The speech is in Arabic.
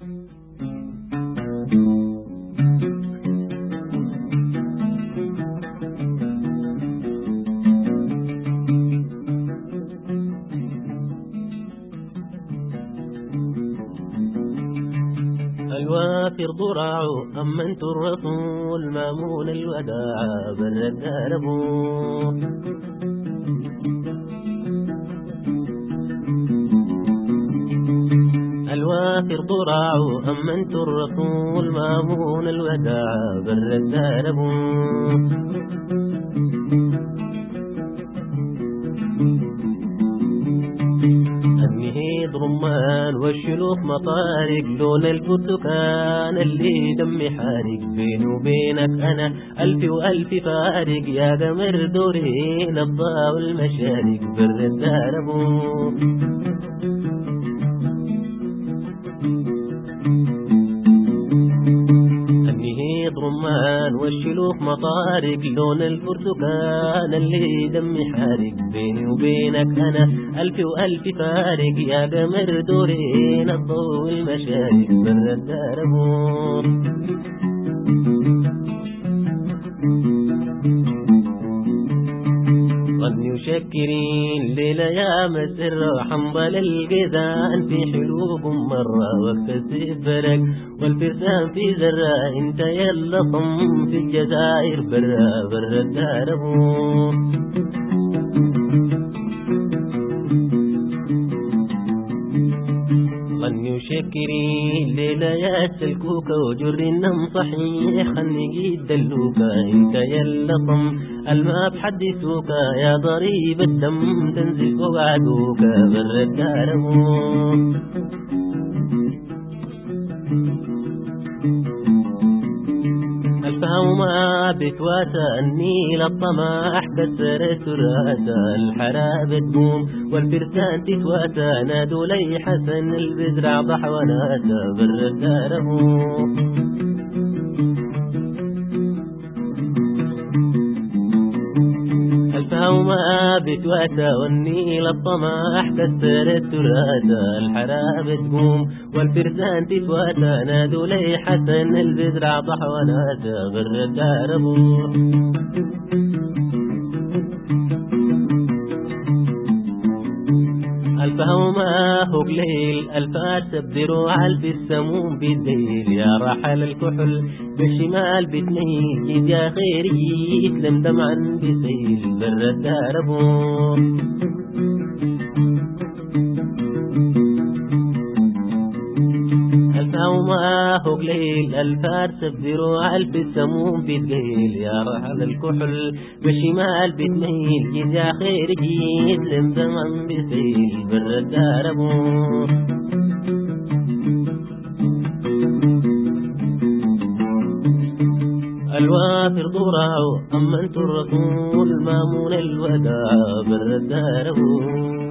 الوافر ضراع أمنت الرسول مامون الوداع برد دربه. الوافر ضراع أمنت الرسول مامون الوداع برد دربه. النهيض رمان والشلوخ مطارق لون البرتقال اللي دمي حارق بيني وبينك أنا ألف وألف فارق يا قمر دورين الضاء والمشارق برد دربه. النهيض رمان والشلوخ مطارق لون البرتقال اللي دمي حارق بيني وبينك أنا ألف وألف فارق يا قمر دورين الضوء والمشارق برد دربه. ظني وشكرين ليلة يا مسر حنظل القيدان في حلوب مرة وقت السفرك والفرسان في زرة انت يلا صم في الجزائر برا برد دربه. ظني وشكرين ليلة يا سلكوكة وجر النم صحيح خلني قيد دلوكة انت يلا صم الماء بحدثوك يا ضريب الدم تنزل فوق عدوك برد دربه. الفهوما بتواسى النيل الطماح كسرت راسا الحراب تقوم والفرسان تتواسى نادوا لي حسن البزرع ضحوى ناسا برد دربه. الفهوما بتواسى والنيل الطماح كسرت راسا الحراب تقوم والفرسان تتواسى نادوا لي حسن البزرع ضحوى ناسا برد دربه. الفهوما هو قليل الفاس بدروع السموم بالديل يا رحل الكحل بالشمال بتميل يا خيري يسلم دمعا بسيل برد دربه. الفهوما هو قليل الفارس بدروع السموم بتقيل يا رحل الكحل بالشمال بتميل يا خيري يسلم دمعا بسيل برد دربه. الوافر ضراع أمنت الرسول مامون الوداع برد دربه.